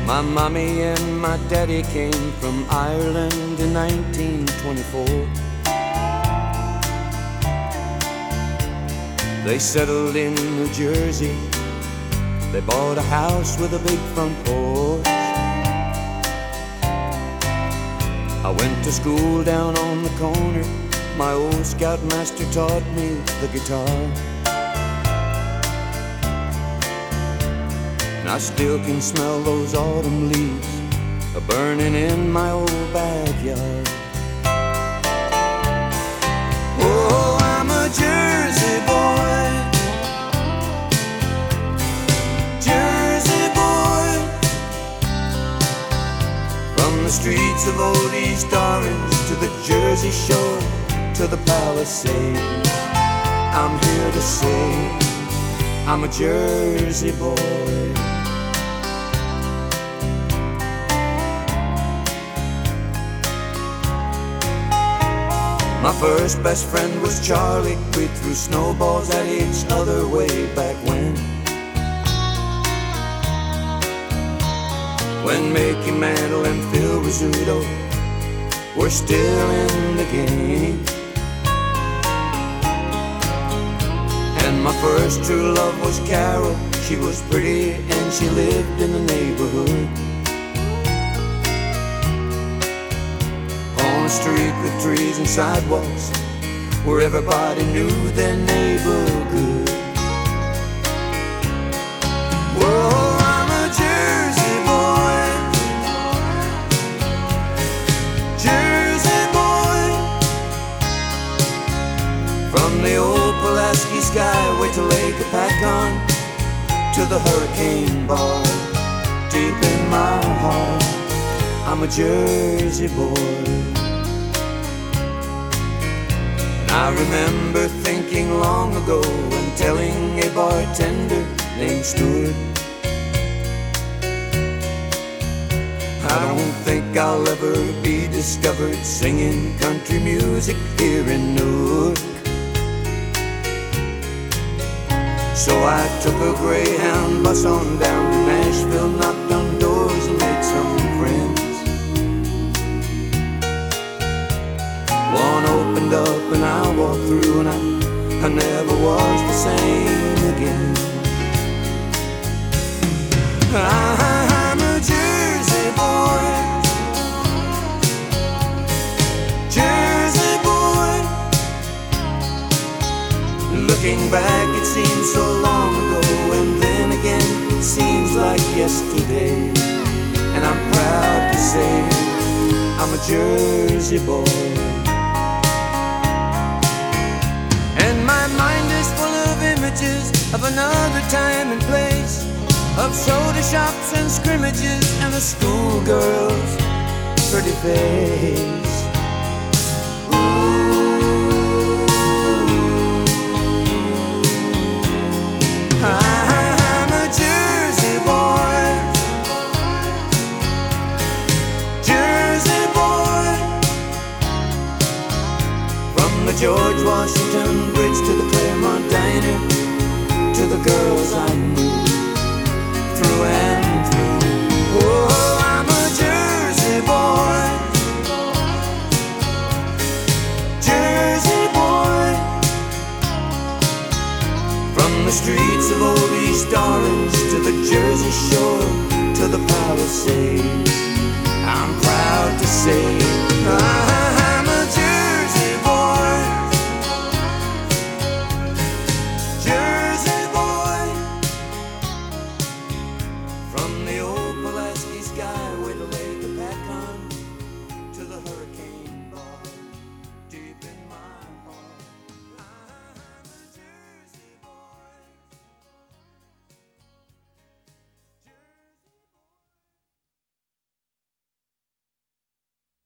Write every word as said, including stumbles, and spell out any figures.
My mommy and my daddy came from Ireland in nineteen twenty-four. They settled in New Jersey. They bought a house with a big front porch. I went to school down on the corner. My old scoutmaster taught me the guitar. And I still can smell those autumn leaves a-burning in my old backyard. Oh, I'm a Jersey boy, Jersey boy, from the streets of old East Orange to the Jersey Shore to the Palisades. I'm here to say I'm a Jersey boy. My first best friend was Charlie. We threw snowballs at each other way back when. When Mickey Mantle and Phil Rizzuto were still in the game. And my first true love was Carol. She was pretty and she lived in the neighborhood. On a street with trees and sidewalks where everybody knew their neighbor good. Whoa, I'm a Jersey boy, Jersey boy, from the old Pulaski Skyway to Lake Hopatcong to the Hurricane Bar. Deep in my heart, I'm a Jersey boy. I remember thinking long ago and telling a bartender named Stewart, I don't think I'll ever be discovered singing country music here in Newark. So I took a Greyhound bus on down to Nashville, knocked on doors and made some friends. One opened up and I walked through and I, I never was the same again. I'm a Jersey boy, Jersey boy. Looking back it seems so long ago, and then again it seems like yesterday. And I'm proud to say I'm a Jersey boy. And my mind is full of images of another time and place, of soda shops and scrimmages and a schoolgirl's pretty face. Ooh, I'm a Jersey boy, Jersey boy, from the George Washington Bridge to the Claremont Diner, to the girls I knew through and through. Oh, I'm a Jersey boy, Jersey boy, from the streets of old East Orange to the Jersey Shore to the Palisades. I'm proud to say